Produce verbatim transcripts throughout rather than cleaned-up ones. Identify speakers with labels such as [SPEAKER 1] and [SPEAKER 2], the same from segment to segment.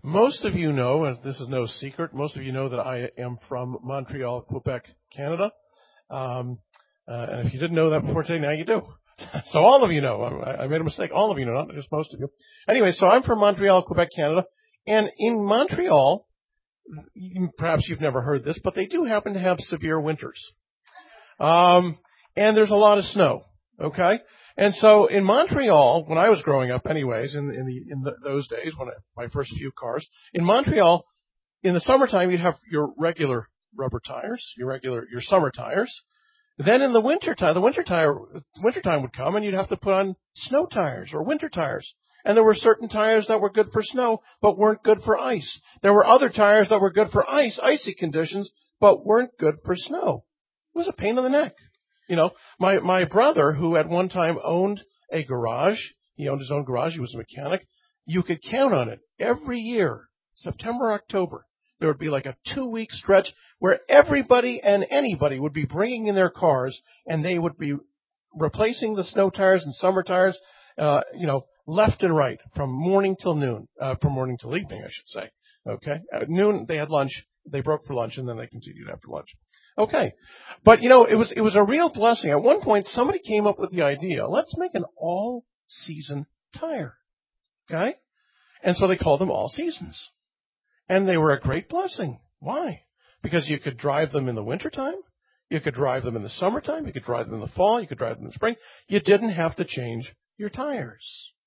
[SPEAKER 1] Most of you know, and this is no secret, most of you know that I am from Montreal, Quebec, Canada. Um, uh, and if you didn't know that before today, now you do. So all of you know. I, I made a mistake. All of you know, not just most of you. Anyway, so I'm from Montreal, Quebec, Canada. And in Montreal, perhaps you've never heard this, but they do happen to have severe winters. Um, and there's a lot of snow, okay? And so in Montreal, when I was growing up anyways, in, in, the, in the, those days, when I, my first few cars, in Montreal, in the summertime, you'd have your regular rubber tires, your regular, your summer tires. Then in the wintertime, the winter tire, wintertime would come and you'd have to put on snow tires or winter tires. And there were certain tires that were good for snow, but weren't good for ice. There were other tires that were good for ice, icy conditions, but weren't good for snow. It was a pain in the neck. You know, my, my brother, who at one time owned a garage, he owned his own garage, he was a mechanic, you could count on it. Every year, September, October, there would be like a two-week stretch where everybody and anybody would be bringing in their cars, and they would be replacing the snow tires and summer tires, uh, you know, left and right, from morning till noon, uh, from morning till evening, I should say. Okay? At noon, they had lunch, they broke for lunch, and then they continued after lunch. Okay. But, you know, it was, it was a real blessing. At one point, somebody came up with the idea, let's make an all-season tire. Okay? And so they called them all seasons. And they were a great blessing. Why? Because you could drive them in the wintertime. You could drive them in the summertime. You could drive them in the fall. You could drive them in the spring. You didn't have to change your tires.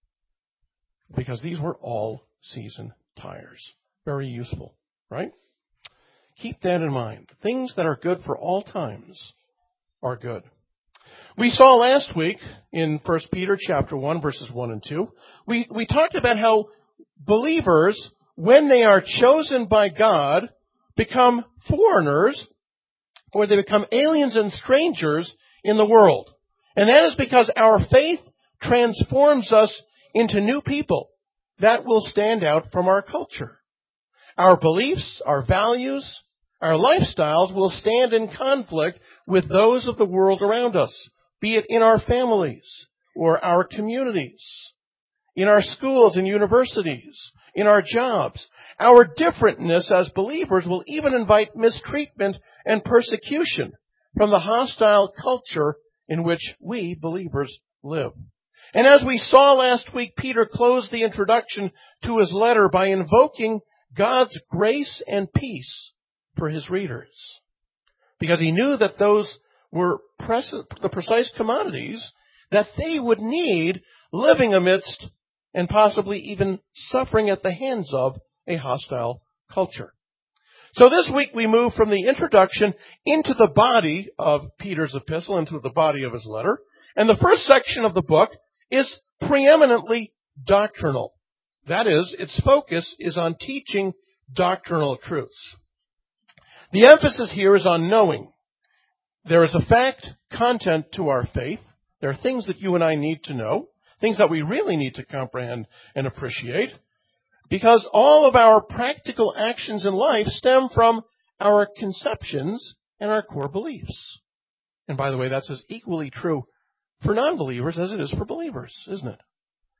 [SPEAKER 1] Because these were all-season tires. Very useful, right? Keep that in mind. Things that are good for all times are good. We saw last week in First Peter chapter one, verses one and two, we, we talked about how believers, when they are chosen by God, become foreigners, or they become aliens and strangers in the world. And that is because our faith transforms us into new people that will stand out from our culture. Our beliefs, our values, our lifestyles will stand in conflict with those of the world around us, be it in our families or our communities, in our schools and universities, in our jobs. Our differentness as believers will even invite mistreatment and persecution from the hostile culture in which we believers live. And as we saw last week, Peter closed the introduction to his letter by invoking God's grace and peace for his readers, because he knew that those were pres- the precise commodities that they would need living amidst and possibly even suffering at the hands of a hostile culture. So this week we move from the introduction into the body of Peter's epistle, into the body of his letter. And the first section of the book is preeminently doctrinal. That is, its focus is on teaching doctrinal truths. The emphasis here is on knowing. There is a fact content to our faith. There are things that you and I need to know, things that we really need to comprehend and appreciate, because all of our practical actions in life stem from our conceptions and our core beliefs. And by the way, that's as equally true for non-believers as it is for believers, isn't it?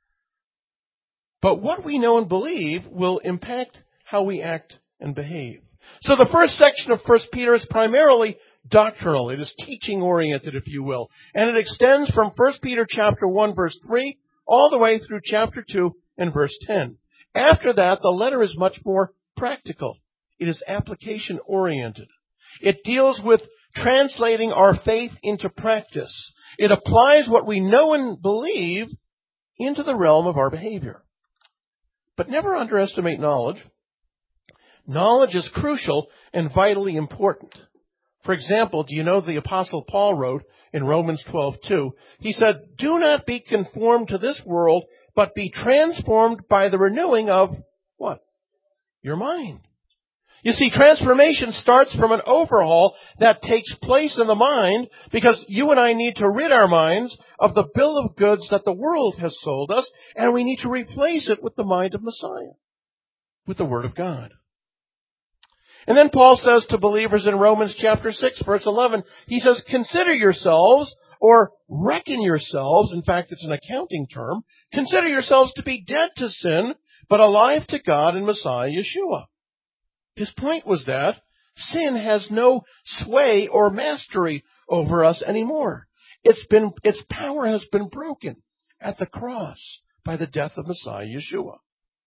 [SPEAKER 1] But what we know and believe will impact how we act and behave. So the first section of First Peter is primarily doctrinal. It is teaching-oriented, if you will. And it extends from First Peter chapter one, verse three, all the way through chapter two and verse ten. After that, the letter is much more practical. It is application-oriented. It deals with translating our faith into practice. It applies what we know and believe into the realm of our behavior. But never underestimate knowledge. Knowledge is crucial and vitally important. For example, do you know the Apostle Paul wrote in Romans twelve two? He said, "Do not be conformed to this world, but be transformed by the renewing of," what? Your mind. You see, transformation starts from an overhaul that takes place in the mind, because you and I need to rid our minds of the bill of goods that the world has sold us, and we need to replace it with the mind of Messiah, with the Word of God. And then Paul says to believers in Romans chapter six, verse eleven, he says, "Consider yourselves," or reckon yourselves, in fact it's an accounting term, "consider yourselves to be dead to sin, but alive to God in Messiah Yeshua. His point was that sin has no sway or mastery over us anymore. It's been, its power has been broken at the cross by the death of Messiah Yeshua.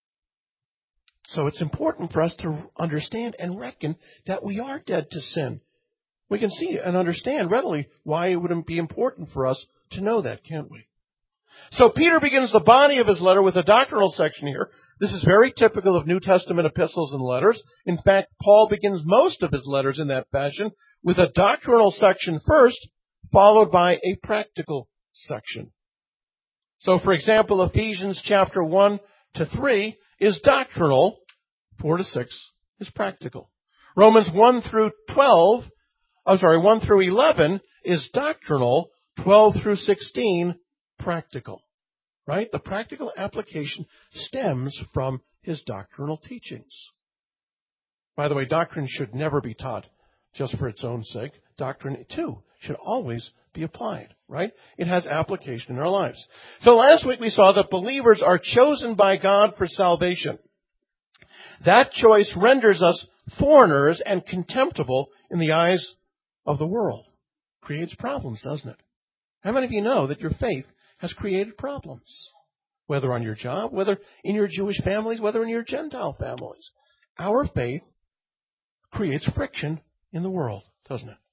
[SPEAKER 1] So it's important for us to understand and reckon that we are dead to sin. We can see and understand readily why it would be important for us to know that, can't we? So Peter begins the body of his letter with a doctrinal section here. This is very typical of New Testament epistles and letters. In fact, Paul begins most of his letters in that fashion with a doctrinal section first, followed by a practical section. So, for example, Ephesians chapter one to three is doctrinal, four to six is practical. Romans one through twelve, I'm sorry, one through eleven is doctrinal, twelve through sixteen practical. Right? The practical application stems from his doctrinal teachings. By the way, doctrine should never be taught just for its own sake. Doctrine, too, should always be applied, right? It has application in our lives. So last week we saw that believers are chosen by God for salvation. That choice renders us foreigners and contemptible in the eyes of the world. Creates problems, doesn't it? How many of you know that your faith has created problems? Whether on your job, whether in your Jewish families, whether in your Gentile families. Our faith creates friction in the world, doesn't it?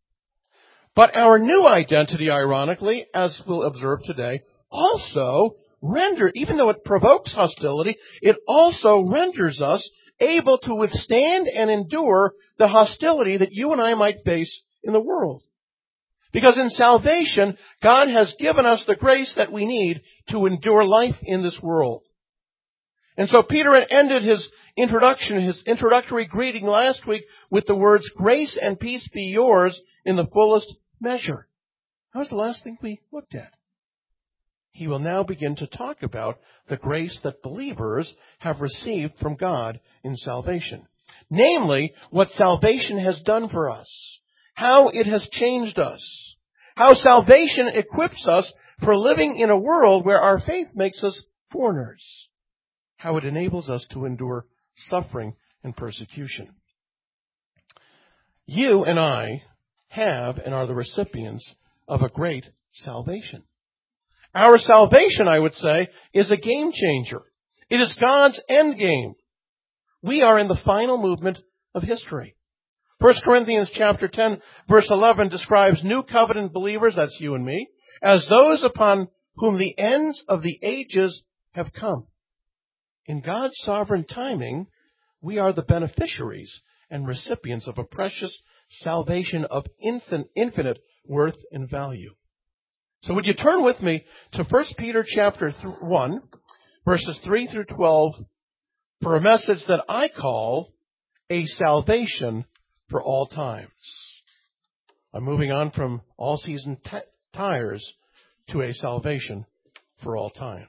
[SPEAKER 1] But our new identity, ironically, as we'll observe today, also render, even though it provokes hostility, it also renders us able to withstand and endure the hostility that you and I might face in the world. Because in salvation, God has given us the grace that we need to endure life in this world. And so Peter ended his introduction, his introductory greeting last week with the words, "Grace and peace be yours in the fullest measure." That was the last thing we looked at. He will now begin to talk about the grace that believers have received from God in salvation. Namely, what salvation has done for us, how it has changed us, how salvation equips us for living in a world where our faith makes us foreigners, how it enables us to endure suffering and persecution. You and I have and are the recipients of a great salvation. Our salvation, I would say, is a game changer. It is God's end game. We are in the final movement of history. First Corinthians chapter ten, verse eleven describes new covenant believers, that's you and me, as those upon whom the ends of the ages have come. In God's sovereign timing, we are the beneficiaries and recipients of a precious salvation of infin- infinite worth and value. So would you turn with me to First Peter chapter one, verses three through twelve, for a message that I call a salvation for all times. I'm moving on from all-season t- tires to a salvation for all times.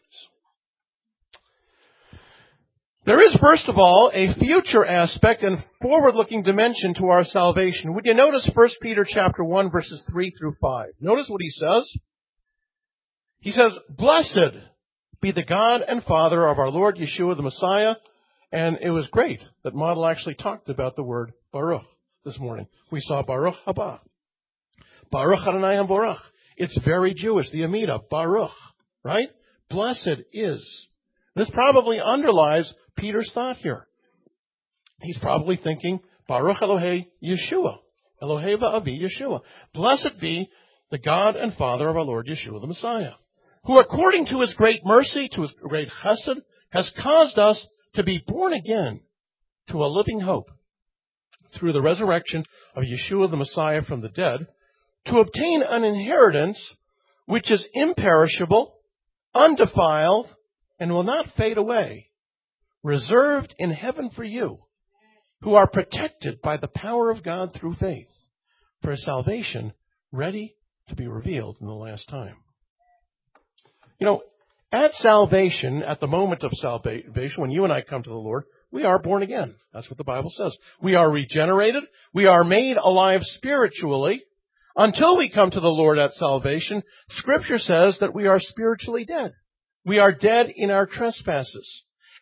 [SPEAKER 1] There is, first of all, a future aspect and forward-looking dimension to our salvation. Would you notice First Peter chapter one, verses three through five? Notice what he says. He says, "Blessed be the God and Father of our Lord Yeshua the Messiah." And it was great that Model actually talked about the word Baruch this morning. We saw Baruch haba. Baruch Adonai HaBorach. It's very Jewish, the Amidah, Baruch, right? Blessed is. This probably underlies Peter's thought here. He's probably thinking, Baruch Elohei Yeshua. Elohei va'avi Yeshua. Blessed be the God and Father of our Lord Yeshua the Messiah, who according to his great mercy, to his great chesed, has caused us to be born again to a living hope through the resurrection of Yeshua the Messiah from the dead, to obtain an inheritance which is imperishable, undefiled, and will not fade away, reserved in heaven for you, who are protected by the power of God through faith, for salvation ready to be revealed in the last time. You know, at salvation, at the moment of salvation, when you and I come to the Lord, we are born again. That's what the Bible says. We are regenerated. We are made alive spiritually. Until we come to the Lord at salvation, Scripture says that we are spiritually dead. We are dead in our trespasses.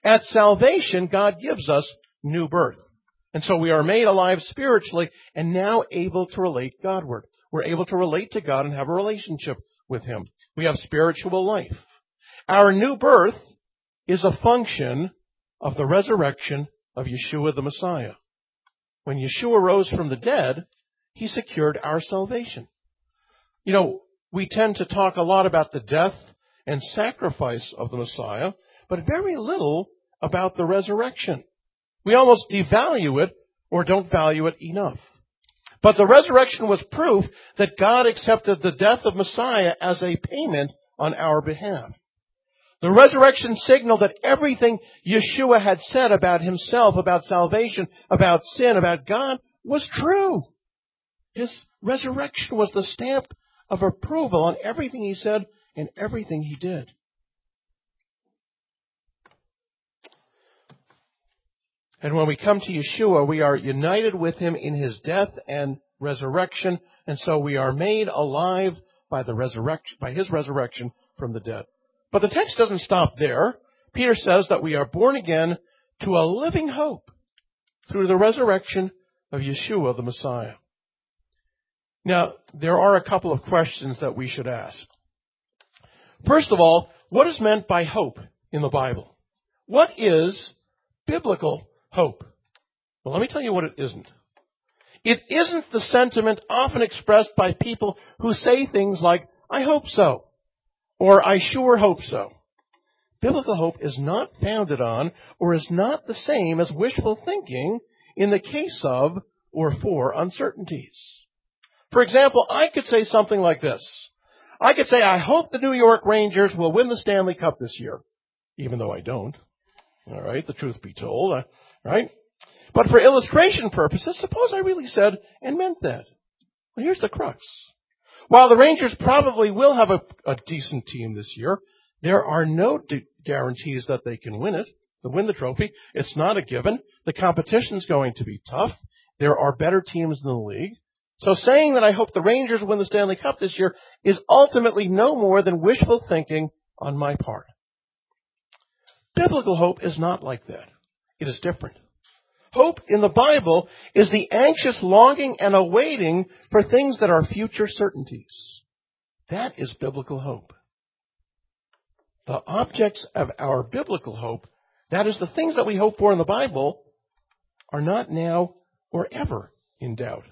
[SPEAKER 1] At salvation, God gives us new birth. And so we are made alive spiritually and now able to relate Godward. We're able to relate to God and have a relationship with Him. We have spiritual life. Our new birth is a function of the resurrection of Yeshua the Messiah. When Yeshua rose from the dead, He secured our salvation. You know, we tend to talk a lot about the death and sacrifice of the Messiah, but very little about the resurrection. We almost devalue it or don't value it enough. But the resurrection was proof that God accepted the death of Messiah as a payment on our behalf. The resurrection signaled that everything Yeshua had said about Himself, about salvation, about sin, about God, was true. His resurrection was the stamp of approval on everything He said and everything He did. And when we come to Yeshua, we are united with Him in His death and resurrection, and so we are made alive by the resurrection, by His resurrection from the dead. But the text doesn't stop there. Peter says that we are born again to a living hope through the resurrection of Yeshua the Messiah. Now, there are a couple of questions that we should ask. First of all, what is meant by hope in the Bible? What is biblical hope? Well, let me tell you what it isn't. It isn't the sentiment often expressed by people who say things like, I hope so, or I sure hope so. Biblical hope is not founded on or is not the same as wishful thinking in the case of or for uncertainties. For example, I could say something like this. I could say, I hope the New York Rangers will win the Stanley Cup this year, even though I don't. All right, the truth be told, uh, right? But for illustration purposes, suppose I really said and meant that. Well, here's the crux. While the Rangers probably will have a, a decent team this year, there are no d- guarantees that they can win it, to win the trophy. It's not a given. The competition's going to be tough. There are better teams in the league. So saying that I hope the Rangers win the Stanley Cup this year is ultimately no more than wishful thinking on my part. Biblical hope is not like that. It is different. Hope in the Bible is the anxious longing and awaiting for things that are future certainties. That is biblical hope. The objects of our biblical hope, that is the things that we hope for in the Bible, are not now or ever in doubt.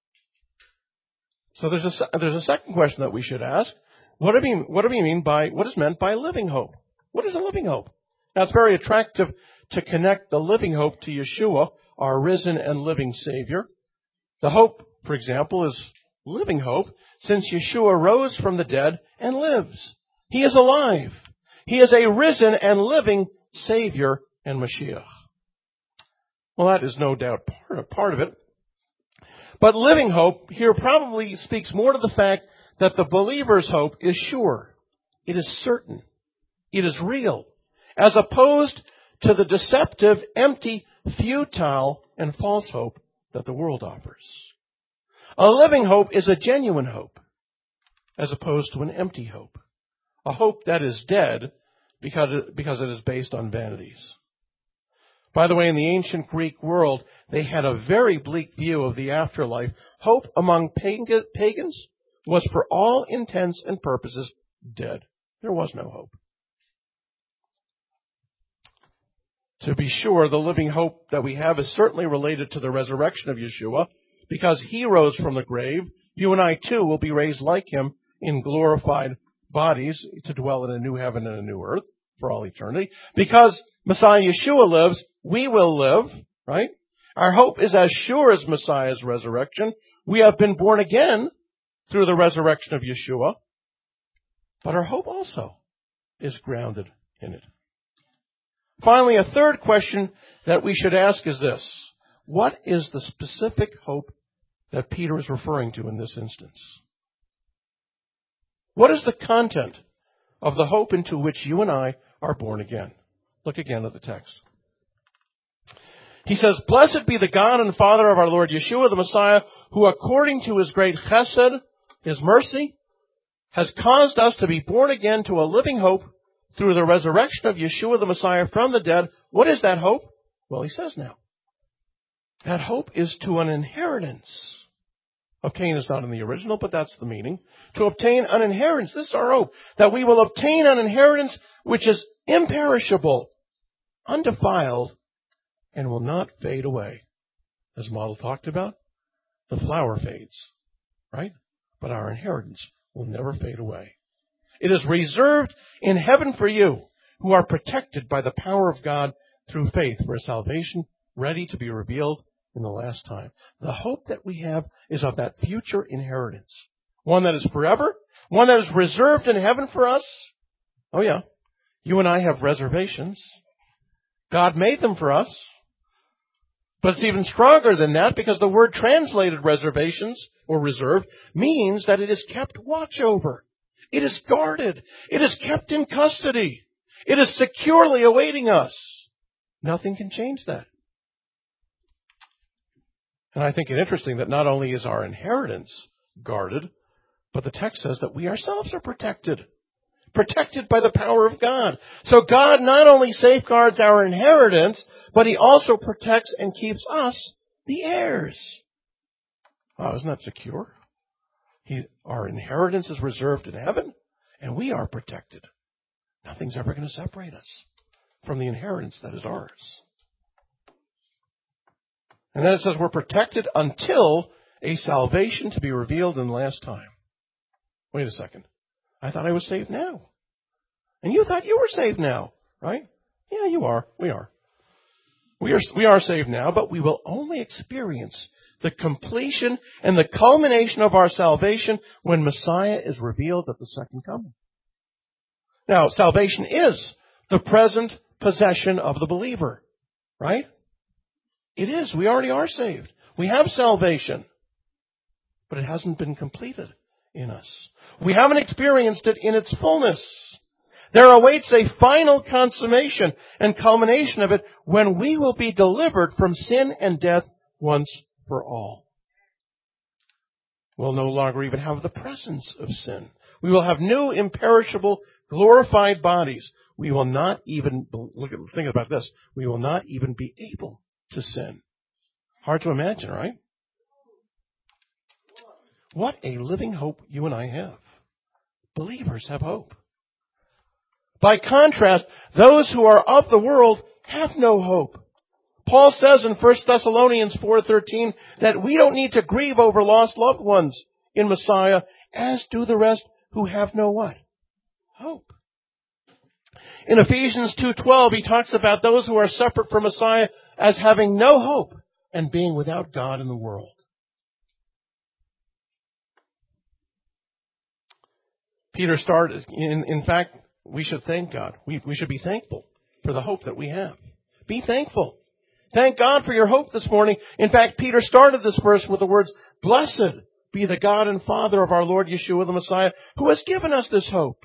[SPEAKER 1] So there's a, there's a second question that we should ask. What do we, what do we mean by, what is meant by living hope? What is a living hope? Now, it's very attractive to connect the living hope to Yeshua, our risen and living Savior. The hope, for example, is living hope, since Yeshua rose from the dead and lives. He is alive. He is a risen and living Savior and Mashiach. Well, that is no doubt part, part of it. But living hope here probably speaks more to the fact that the believer's hope is sure. It is certain. It is real. As opposed to the deceptive, empty, futile, and false hope that the world offers. A living hope is a genuine hope, as opposed to an empty hope. A hope that is dead because it, because it is based on vanities. By the way, in the ancient Greek world, they had a very bleak view of the afterlife. Hope among pagans was for all intents and purposes dead. There was no hope. To be sure, the living hope that we have is certainly related to the resurrection of Yeshua, because He rose from the grave. You and I, too, will be raised like Him in glorified bodies to dwell in a new heaven and a new earth for all eternity. Because Messiah Yeshua lives, we will live, right? Our hope is as sure as Messiah's resurrection. We have been born again through the resurrection of Yeshua. But our hope also is grounded in it. Finally, a third question that we should ask is this. What is the specific hope that Peter is referring to in this instance? What is the content of the hope into which you and I are born again? Look again at the text. He says, Blessed be the God and Father of our Lord Yeshua the Messiah, who according to His great chesed, His mercy, has caused us to be born again to a living hope through the resurrection of Yeshua the Messiah from the dead, What is that hope? Well, he says now. That hope is to an inheritance. Obtain is not in the original, but that's the meaning. To obtain an inheritance. This is our hope. That we will obtain an inheritance which is imperishable, undefiled, and will not fade away. As Model talked about, the flower fades, right? But our inheritance will never fade away. It is reserved in heaven for you, who are protected by the power of God through faith for a salvation ready to be revealed in the last time. The hope that we have is of that future inheritance. One that is forever, one that is reserved in heaven for us. Oh yeah, you and I have reservations. God made them for us. But it's even stronger than that, because the word translated reservations or reserved means that it is kept watch over. It is guarded. It is kept in custody. It is securely awaiting us. Nothing can change that. And I think it interesting that not only is our inheritance guarded, but the text says that we ourselves are protected. Protected by the power of God. So God not only safeguards our inheritance, but He also protects and keeps us, the heirs. Wow, isn't that secure? He, our inheritance is reserved in heaven, and we are protected. Nothing's ever going to separate us from the inheritance that is ours. And then it says we're protected until a salvation to be revealed in the last time. Wait a second. I thought I was saved now. And you thought you were saved now, right? Yeah, you are. We are. We are, we are saved now, but we will only experience the completion and the culmination of our salvation when Messiah is revealed at the second coming. Now, salvation is the present possession of the believer, right? It is. We already are saved. We have salvation, but it hasn't been completed in us. We haven't experienced it in its fullness. There awaits a final consummation and culmination of it when we will be delivered from sin and death once for all. We'll no longer even have the presence of sin. We will have new, imperishable, glorified bodies. We will not even, look at, think about this, we will not even be able to sin. Hard to imagine, right? What a living hope you and I have. Believers have hope. By contrast, those who are of the world have no hope. Paul says in First Thessalonians four thirteen that we don't need to grieve over lost loved ones in Messiah, as do the rest who have no what? Hope. In Ephesians two twelve, he talks about those who are separate from Messiah as having no hope and being without God in the world. Peter started, in, in fact, we should thank God. We, we should be thankful for the hope that we have. Be thankful. Thank God for your hope this morning. In fact, Peter started this verse with the words, "Blessed be the God and Father of our Lord Yeshua the Messiah, who has given us this hope."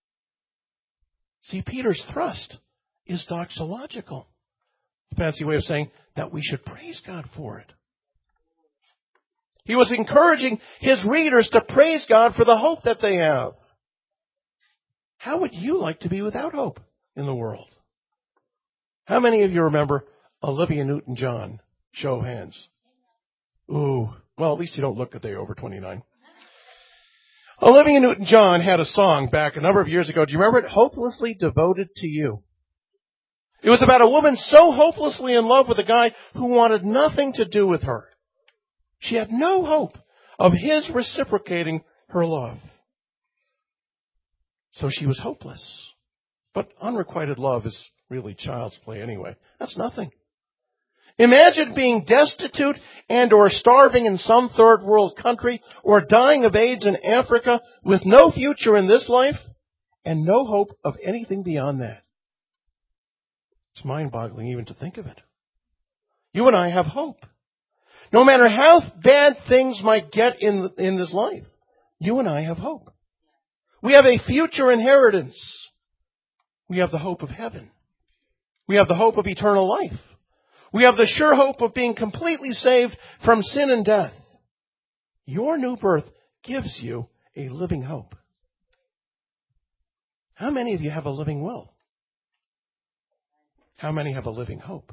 [SPEAKER 1] See, Peter's thrust is doxological. Fancy way of saying that we should praise God for it. He was encouraging his readers to praise God for the hope that they have. How would you like to be without hope in the world? How many of you remember Olivia Newton-John? Show of hands. Ooh, well, at least you don't look a day over twenty-nine. Olivia Newton-John had a song back a number of years ago. Do you remember it? "Hopelessly Devoted to You." It was about a woman so hopelessly in love with a guy who wanted nothing to do with her. She had no hope of his reciprocating her love. So she was hopeless. But unrequited love is really child's play anyway. That's nothing. Imagine being destitute and or starving in some third world country or dying of AIDS in Africa with no future in this life and no hope of anything beyond that. It's mind-boggling even to think of it. You and I have hope. No matter how bad things might get in, in this life, you and I have hope. We have a future inheritance. We have the hope of heaven. We have the hope of eternal life. We have the sure hope of being completely saved from sin and death. Your new birth gives you a living hope. How many of you have a living will? how many have a living hope?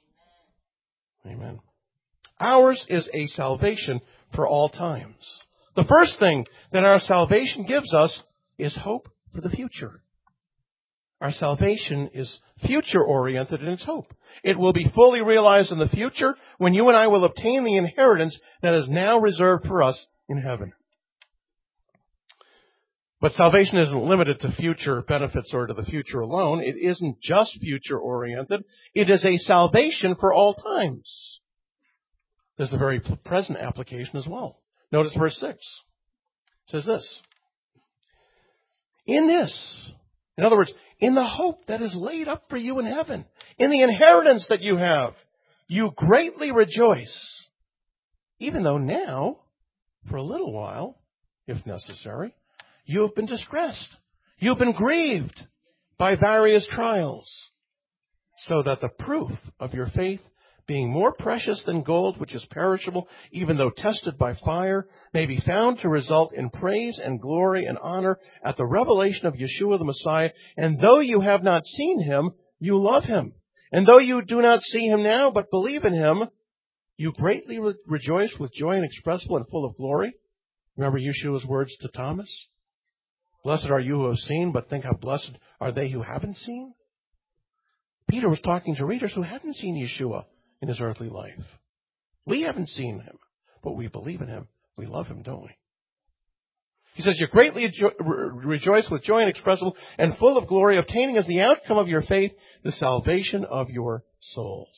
[SPEAKER 1] Amen. Ours is a salvation for all times. The first thing that our salvation gives us is hope for the future. Our salvation is future-oriented in its hope. It will be fully realized in the future when you and I will obtain the inheritance that is now reserved for us in heaven. But salvation isn't limited to future benefits or to the future alone. It isn't just future-oriented. It is a salvation for all times. There's a very present application as well. Notice verse six. It says this. In this, in other words, in the hope that is laid up for you in heaven, in the inheritance that you have, you greatly rejoice, even though now, for a little while, if necessary, you have been distressed. You have been grieved by various trials, so that the proof of your faith, being more precious than gold, which is perishable, even though tested by fire, may be found to result in praise and glory and honor at the revelation of Yeshua the Messiah. And though you have not seen him, you love him. And though you do not see him now, but believe in him, you greatly re- rejoice with joy inexpressible and full of glory. Remember Yeshua's words to Thomas? Blessed are you who have seen, but think how blessed are they who haven't seen. Peter was talking to readers who hadn't seen Yeshua in his earthly life. We haven't seen him, but we believe in him. We love him, don't we? He says, you greatly rejoice with joy inexpressible and full of glory, obtaining as the outcome of your faith the salvation of your souls.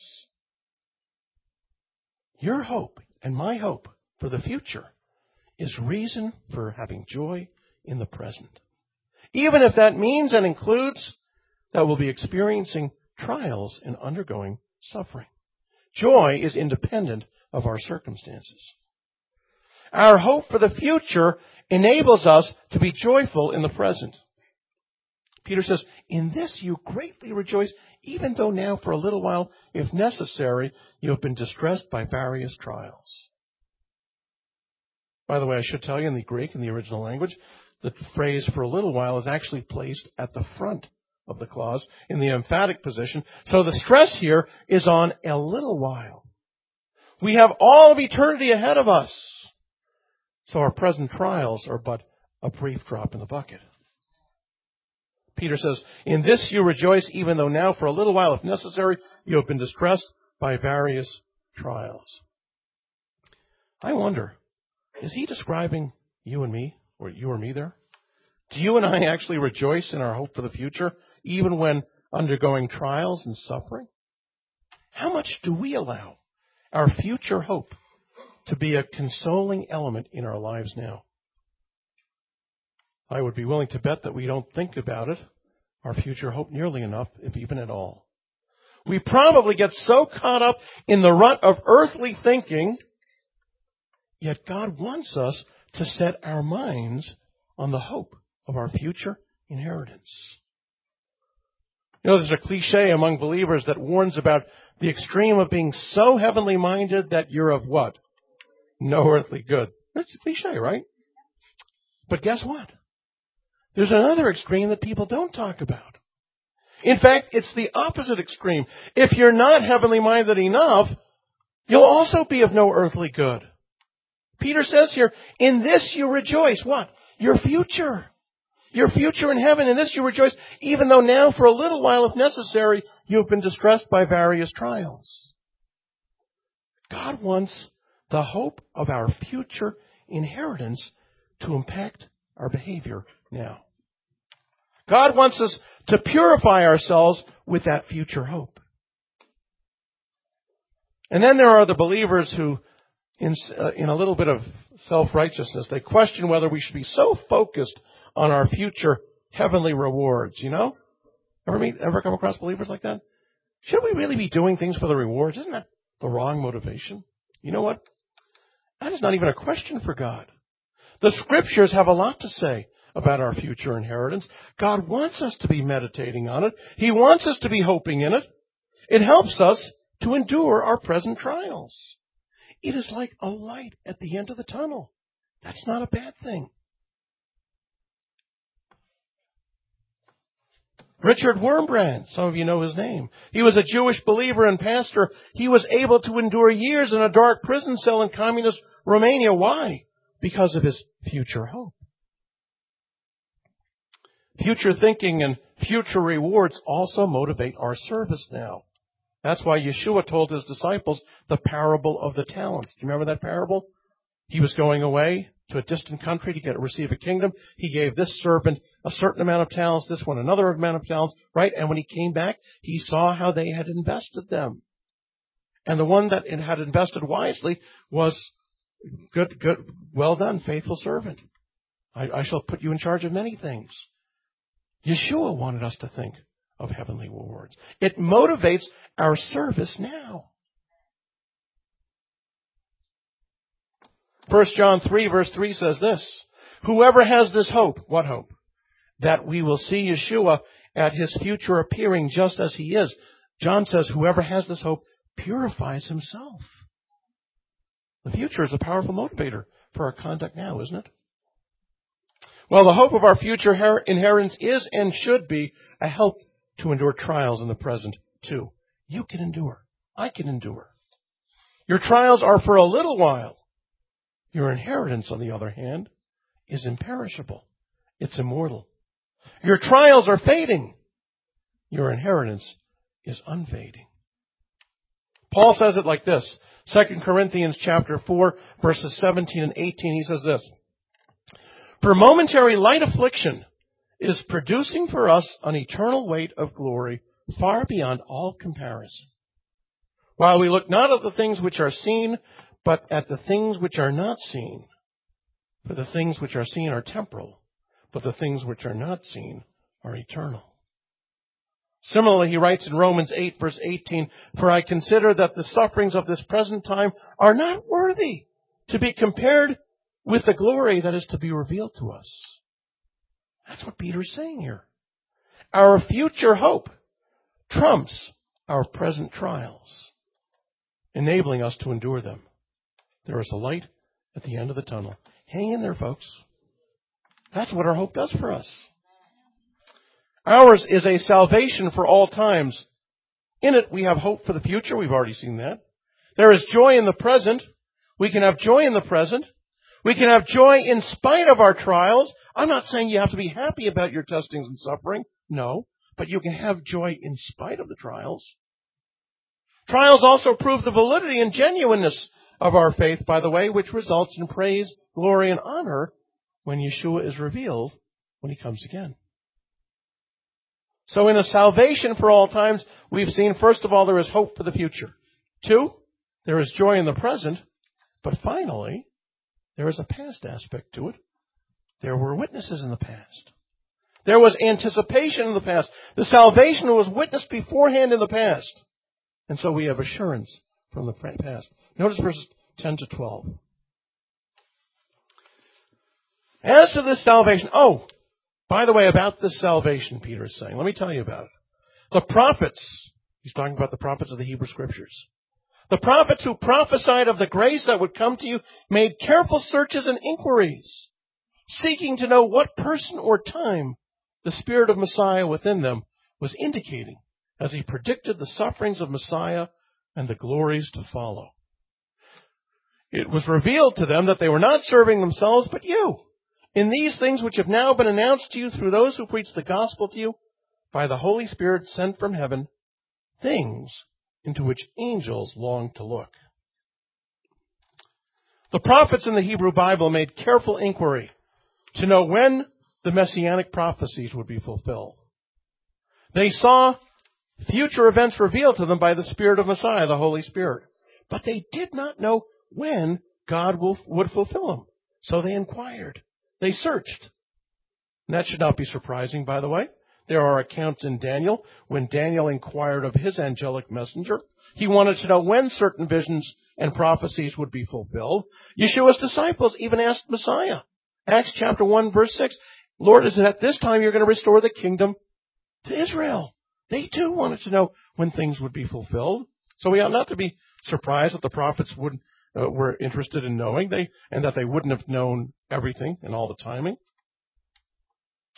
[SPEAKER 1] Your hope and my hope for the future is reason for having joy in the present. Even if that means and includes that we'll be experiencing trials and undergoing suffering. Joy is independent of our circumstances. Our hope for the future enables us to be joyful in the present. Peter says, in this you greatly rejoice, even though now for a little while, if necessary, you have been distressed by various trials. By the way, I should tell you in the Greek, in the original language, the phrase for a little while is actually placed at the front of the clause in the emphatic position. So the stress here is on a little while. We have all of eternity ahead of us. So our present trials are but a brief drop in the bucket. Peter says, in this you rejoice, even though now for a little while, if necessary, you have been distressed by various trials. I wonder, is he describing you and me, or you or me there? Do you and I actually rejoice in our hope for the future, even when undergoing trials and suffering? How much do we allow our future hope to be a consoling element in our lives now? I would be willing to bet that we don't think about it, our future hope, nearly enough, if even at all. We probably get so caught up in the rut of earthly thinking, yet God wants us to set our minds on the hope of our future inheritance. You know, there's a cliche among believers that warns about the extreme of being so heavenly minded that you're of what? No earthly good. That's a cliche, right? But guess what? There's another extreme that people don't talk about. In fact, it's the opposite extreme. If you're not heavenly minded enough, you'll also be of no earthly good. Peter says here, in this you rejoice. What? Your future. Your future in heaven. In this you rejoice, even though now for a little while, if necessary, you have been distressed by various trials. God wants the hope of our future inheritance to impact our behavior now. God wants us to purify ourselves with that future hope. And then there are the believers who, in, uh, in a little bit of self-righteousness, they question whether we should be so focused on our future heavenly rewards, you know? Ever meet, ever come across believers like that? Should we really be doing things for the rewards? Isn't that the wrong motivation? You know what? That is not even a question for God. The Scriptures have a lot to say about our future inheritance. God wants us to be meditating on it. He wants us to be hoping in it. It helps us to endure our present trials. It is like a light at the end of the tunnel. That's not a bad thing. Richard Wurmbrand, some of you know his name. He was a Jewish believer and pastor. He was able to endure years in a dark prison cell in communist Romania. Why? Because of his future hope. Future thinking and future rewards also motivate our service now. That's why Yeshua told his disciples the parable of the talents. Do you remember that parable? He was going away to a distant country to get receive a kingdom. He gave this servant a certain amount of talents, this one another amount of talents, right? And when he came back, he saw how they had invested them. And the one that had invested wisely was good, good, well done, faithful servant. I, I shall put you in charge of many things. Yeshua wanted us to think of heavenly rewards. It motivates our service now. First John three verse three says this, whoever has this hope, what hope? That we will see Yeshua at his future appearing just as he is. John says whoever has this hope purifies himself. The future is a powerful motivator for our conduct now, isn't it? Well, the hope of our future her- inheritance is and should be a help to endure trials in the present too. You can endure. I can endure. Your trials are for a little while. Your inheritance, on the other hand, is imperishable. It's immortal. Your trials are fading. Your inheritance is unfading. Paul says it like this. Second Corinthians chapter four, verses seventeen and eighteen, he says this. For momentary light affliction is producing for us an eternal weight of glory far beyond all comparison. While we look not at the things which are seen, but at the things which are not seen. For the things which are seen are temporal, but the things which are not seen are eternal. Similarly, he writes in Romans eight, verse eighteen, for I consider that the sufferings of this present time are not worthy to be compared with the glory that is to be revealed to us. That's what Peter's saying here. Our future hope trumps our present trials, enabling us to endure them. There is a light at the end of the tunnel. Hang in there, folks. That's what our hope does for us. Ours is a salvation for all times. In it, we have hope for the future. We've already seen that. There is joy in the present. We can have joy in the present. We can have joy in spite of our trials. I'm not saying you have to be happy about your testings and suffering. No. But you can have joy in spite of the trials. Trials also prove the validity and genuineness of our faith, by the way, which results in praise, glory, and honor when Yeshua is revealed when he comes again. So in a salvation for all times, we've seen, first of all, there is hope for the future. Two, there is joy in the present. But finally, there is a past aspect to it. There were witnesses in the past. There was anticipation in the past. The salvation was witnessed beforehand in the past. And so we have assurance from the past. Notice verses ten to twelve. As to this salvation, oh, by the way, about this salvation, Peter is saying, let me tell you about it. The prophets, he's talking about the prophets of the Hebrew Scriptures. The prophets who prophesied of the grace that would come to you made careful searches and inquiries, seeking to know what person or time the Spirit of Messiah within them was indicating as he predicted the sufferings of Messiah and the glories to follow. It was revealed to them that they were not serving themselves, but you, in these things which have now been announced to you through those who preach the gospel to you by the Holy Spirit sent from heaven, things into which angels long to look. The prophets in the Hebrew Bible made careful inquiry to know when the messianic prophecies would be fulfilled. They saw future events revealed to them by the Spirit of Messiah, the Holy Spirit. But they did not know when God will, would fulfill them. So they inquired. They searched. And that should not be surprising, by the way. There are accounts in Daniel when Daniel inquired of his angelic messenger. He wanted to know when certain visions and prophecies would be fulfilled. Yeshua's disciples even asked Messiah. Acts chapter one, verse six. Lord, is it at this time you're going to restore the kingdom to Israel? They too wanted to know when things would be fulfilled. So we ought not to be surprised that the prophets would, uh, were interested in knowing, they, and that they wouldn't have known everything and all the timing.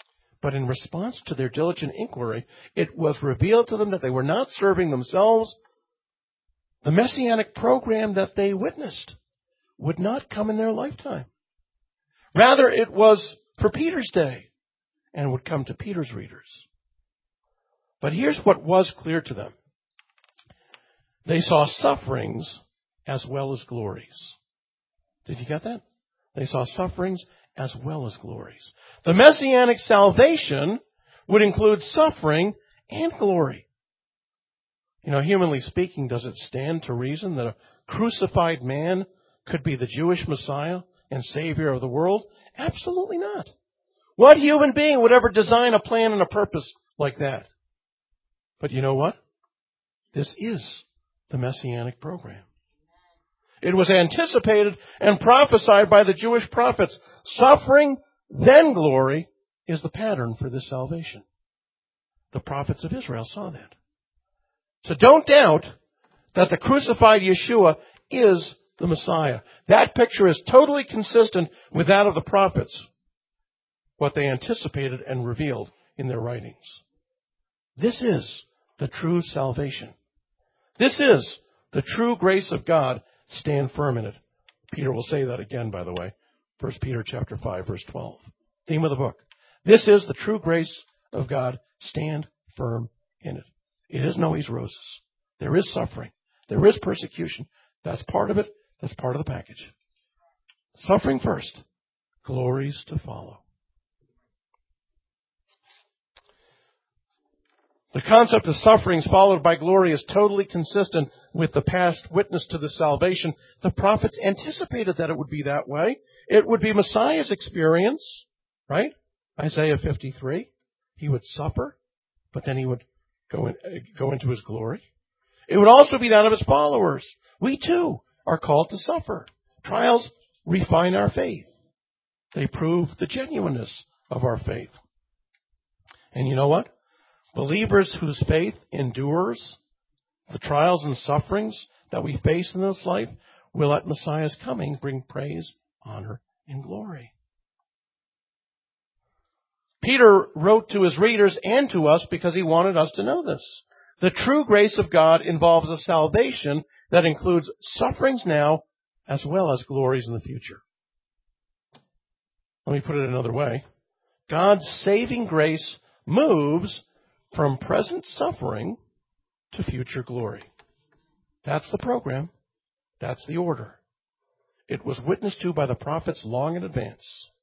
[SPEAKER 1] But in response to their diligent inquiry, it was revealed to them that they were not serving themselves. The messianic program that they witnessed would not come in their lifetime. Rather, it was for Peter's day and would come to Peter's readers. But here's what was clear to them. They saw sufferings as well as glories. Did you get that? They saw sufferings as well as glories. The messianic salvation would include suffering and glory. You know, humanly speaking, does it stand to reason that a crucified man could be the Jewish Messiah and Savior of the world? Absolutely not. What human being would ever design a plan and a purpose like that? But you know what? This is the messianic program. It was anticipated and prophesied by the Jewish prophets. Suffering, then glory, is the pattern for this salvation. The prophets of Israel saw that. So don't doubt that the crucified Yeshua is the Messiah. That picture is totally consistent with that of the prophets, what they anticipated and revealed in their writings. This is the true salvation. This is the true grace of God. Stand firm in it. Peter will say that again, by the way. First Peter chapter five, verse twelve. Theme of the book. This is the true grace of God. Stand firm in it. It is no easy roses. There is suffering. There is persecution. That's part of it. That's part of the package. Suffering first. Glories to follow. The concept of sufferings followed by glory is totally consistent with the past witness to the salvation. The prophets anticipated that it would be that way. It would be Messiah's experience, right? Isaiah fifty-three. He would suffer, but then he would go, in, go into his glory. It would also be that of his followers. We too are called to suffer. Trials refine our faith. They prove the genuineness of our faith. And you know what? Believers whose faith endures the trials and sufferings that we face in this life will at Messiah's coming bring praise, honor, and glory. Peter wrote to his readers and to us because he wanted us to know this. The true grace of God involves a salvation that includes sufferings now as well as glories in the future. Let me put it another way. God's saving grace moves from present suffering to future glory. That's the program. That's the order. It was witnessed to by the prophets long in advance.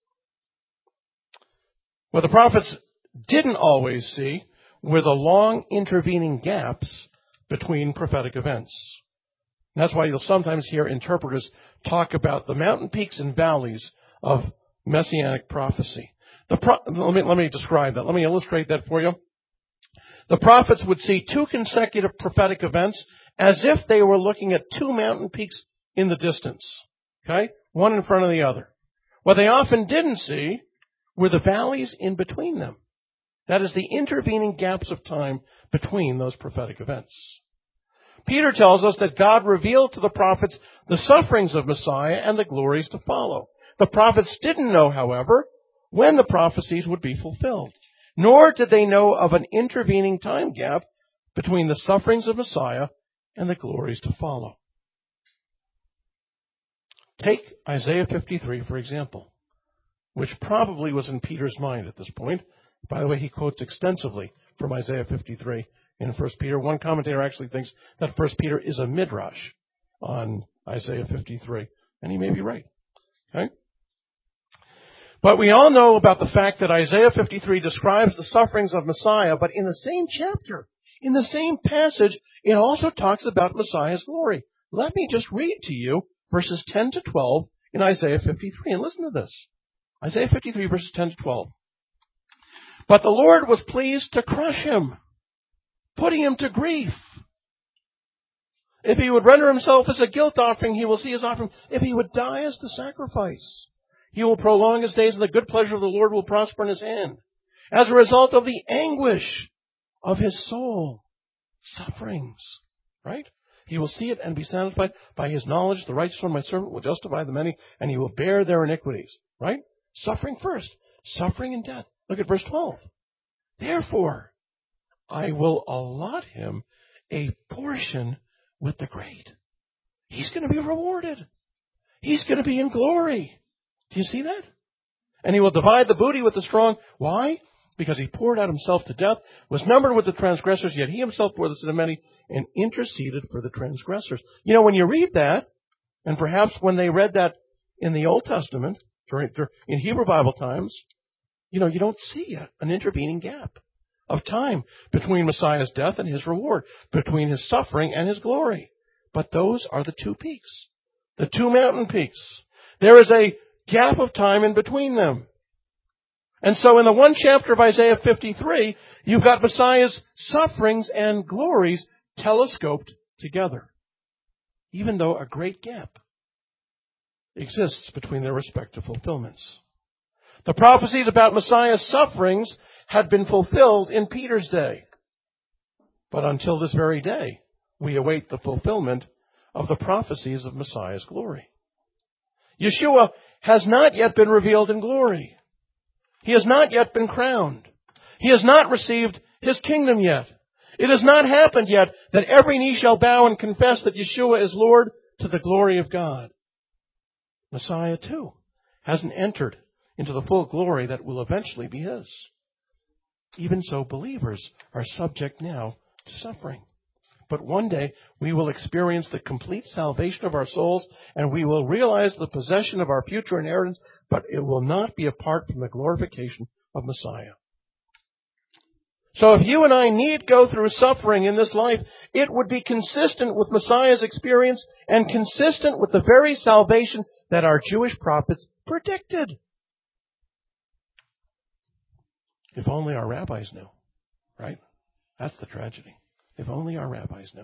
[SPEAKER 1] What the prophets didn't always see were the long intervening gaps between prophetic events. And that's why you'll sometimes hear interpreters talk about the mountain peaks and valleys of messianic prophecy. The pro- let me, let me describe that. Let me illustrate that for you. The prophets would see two consecutive prophetic events as if they were looking at two mountain peaks in the distance. Okay? One in front of the other. What they often didn't see were the valleys in between them. That is the intervening gaps of time between those prophetic events. Peter tells us that God revealed to the prophets the sufferings of Messiah and the glories to follow. The prophets didn't know, however, when the prophecies would be fulfilled. Nor did they know of an intervening time gap between the sufferings of Messiah and the glories to follow. Take Isaiah fifty-three, for example, which probably was in Peter's mind at this point. By the way, he quotes extensively from Isaiah fifty-three in First Peter. One commentator actually thinks that First Peter is a midrash on Isaiah fifty-three, and he may be right. Okay? But we all know about the fact that Isaiah fifty-three describes the sufferings of Messiah, but in the same chapter, in the same passage, it also talks about Messiah's glory. Let me just read to you verses ten to twelve in Isaiah fifty-three, and listen to this. Isaiah fifty-three, verses ten to twelve. But the Lord was pleased to crush him, putting him to grief. If he would render himself as a guilt offering, he will see his offering. If he would die as the sacrifice, he will prolong his days, and the good pleasure of the Lord will prosper in his hand. As a result of the anguish of his soul, sufferings, right? He will see it and be satisfied. By his knowledge, the righteous one, my servant, will justify the many, and he will bear their iniquities, right? Suffering first. Suffering and death. Look at verse twelve. Therefore, I will allot him a portion with the great. He's going to be rewarded. He's going to be in glory. Do you see that? And he will divide the booty with the strong. Why? Because he poured out himself to death, was numbered with the transgressors, yet he himself bore the sin of many and interceded for the transgressors. You know, when you read that, and perhaps when they read that in the Old Testament, during, in Hebrew Bible times, you know, you don't see a, an intervening gap of time between Messiah's death and his reward, between his suffering and his glory. But those are the two peaks, the two mountain peaks. There is a gap of time in between them. And so in the one chapter of Isaiah fifty-three, you've got Messiah's sufferings and glories telescoped together, even though a great gap exists between their respective fulfillments. The prophecies about Messiah's sufferings had been fulfilled in Peter's day. But until this very day, we await the fulfillment of the prophecies of Messiah's glory. Yeshua has not yet been revealed in glory. He has not yet been crowned. He has not received his kingdom yet. It has not happened yet that every knee shall bow and confess that Yeshua is Lord to the glory of God. Messiah, too, hasn't entered into the full glory that will eventually be his. Even so, believers are subject now to suffering. But one day we will experience the complete salvation of our souls, and we will realize the possession of our future inheritance, but it will not be apart from the glorification of Messiah. So if you and I need go through suffering in this life, it would be consistent with Messiah's experience and consistent with the very salvation that our Jewish prophets predicted. If only our rabbis knew, right? That's the tragedy. If only our rabbis knew.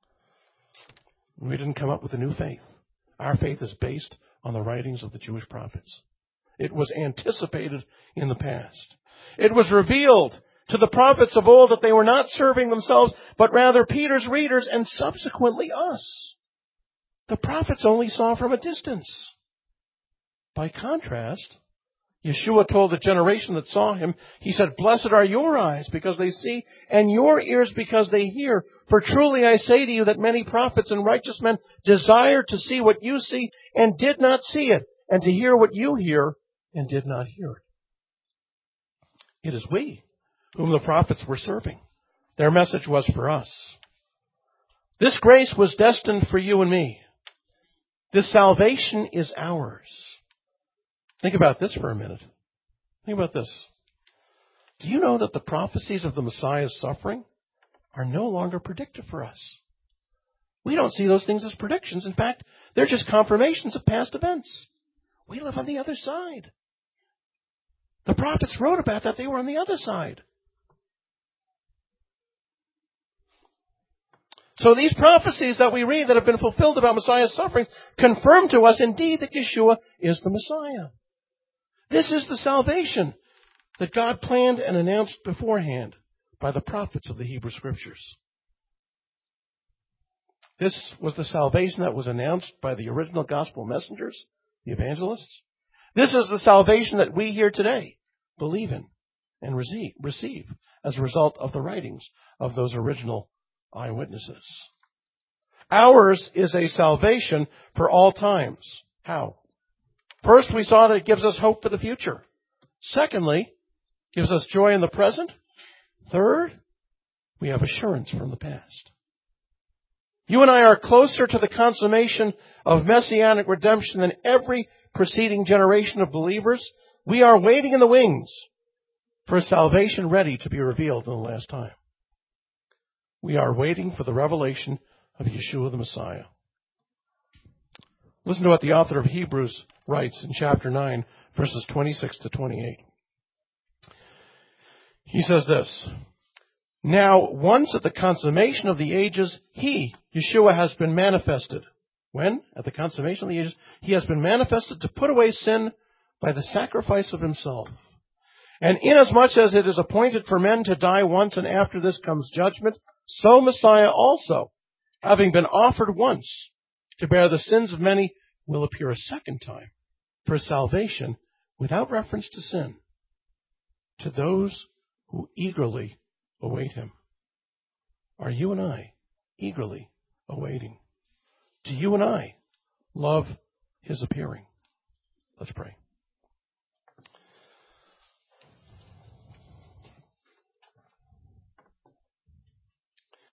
[SPEAKER 1] We didn't come up with a new faith. Our faith is based on the writings of the Jewish prophets. It was anticipated in the past. It was revealed to the prophets of old that they were not serving themselves, but rather Peter's readers and subsequently us. The prophets only saw from a distance. By contrast, Yeshua told the generation that saw him, he said, "Blessed are your eyes because they see, and your ears because they hear. For truly I say to you that many prophets and righteous men desired to see what you see and did not see it, and to hear what you hear and did not hear it." It is we whom the prophets were serving. Their message was for us. This grace was destined for you and me. This salvation is ours. Think about this for a minute. Think about this. Do you know that the prophecies of the Messiah's suffering are no longer predictive for us? We don't see those things as predictions. In fact, they're just confirmations of past events. We live on the other side. The prophets wrote about that. They were on the other side. So these prophecies that we read that have been fulfilled about Messiah's suffering confirm to us indeed that Yeshua is the Messiah. This is the salvation that God planned and announced beforehand by the prophets of the Hebrew Scriptures. This was the salvation that was announced by the original gospel messengers, the evangelists. This is the salvation that we here today believe in and receive, receive as a result of the writings of those original eyewitnesses. Ours is a salvation for all times. How? First, we saw that it gives us hope for the future. Secondly, gives us joy in the present. Third, we have assurance from the past. You and I are closer to the consummation of messianic redemption than every preceding generation of believers. We are waiting in the wings for a salvation ready to be revealed in the last time. We are waiting for the revelation of Yeshua the Messiah. Listen to what the author of Hebrews writes in chapter nine, verses twenty-six to twenty-eight. He says this, "Now, once at the consummation of the ages, he, Yeshua, has been manifested." When? At the consummation of the ages, he has been manifested to put away sin by the sacrifice of himself. And inasmuch as it is appointed for men to die once, and after this comes judgment, so Messiah also, having been offered once to bear the sins of many, will appear a second time for salvation without reference to sin to those who eagerly await him. Are you and I eagerly awaiting? Do you and I love his appearing? Let's pray.